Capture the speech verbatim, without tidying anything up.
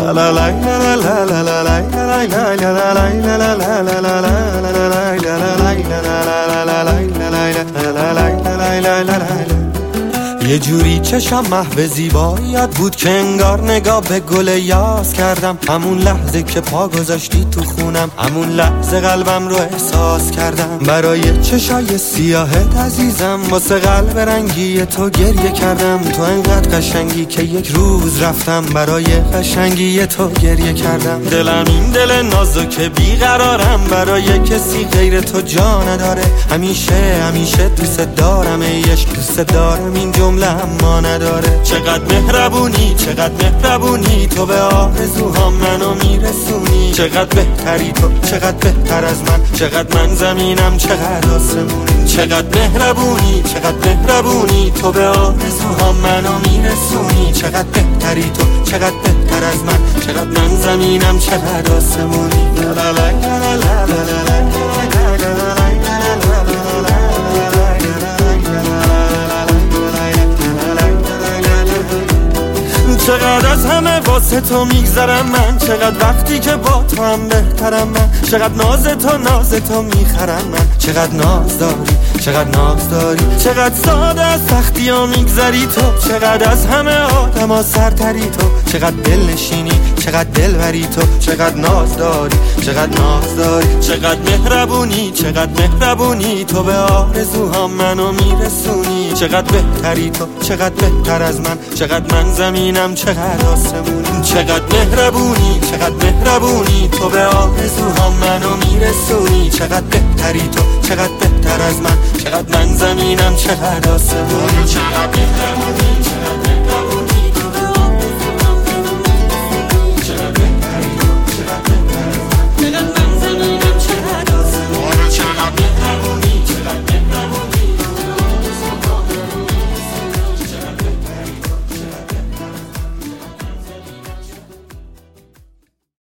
La la la la la la la la la la la la la la. یه جوری چشم محو زیباییت بود که انگار نگاه به گل یاس کردم. همون لحظه که پا گذاشتی تو خونم، همون لحظه قلبم رو احساس کردم. برای چشای سیاهت عزیزم، واسه قلب رنگی تو گریه کردم. تو انقدر قشنگی که یک روز رفتم برای قشنگی تو گریه کردم. دلم این دل نازک بیقرارم، برای کسی غیر تو جا نداره. همیشه همیشه دوست دارم، ایش دوست دارم، این جمله اما نداره. چقدر مهربونی چقدر مهربونی تو به آرزوهام منو میرسونی. چقدر بهتری تو چقدر بهتر از من، چقدر من زمینم چقدر آسمونی. چقدر مهربونی چقدر مهربونی تو به آرزوهام منو میرسونی. چقدر بهتری تو چقدر بهتر از من، چقدر من زمینم چقدر آسمونی. لا لا لا لا لا لا لا. چقدر از همه واسه تو میگذرم من، چقدر وقتی که با تو هم بهترم من. چقدر ناز تو ناز تو میخرم من، چقدر ناز داری چقدر ناز داری. چقدر ساده از سختی ها میگذری تو، چقدر از همه آدم ها سرتری تو. چقدر دل نشینی چقدر دل بری تو، چقدر ناز داری چقدر ناز داری. چقدر مهربونی چقدر مهربونی تو به آرزوهام منو میرسونی. چقدر بهتری تو چقدر بهتر از من، چقدر من زمینم چقدر آسمونی. چقدر مهربونی چقدر مهربونی تو به آرزوهام منو میرسونی. چقدر بهتری تو چقدر بهتر از من، چقدر من زمینم چقدر آسمونی. چقدر مهربونی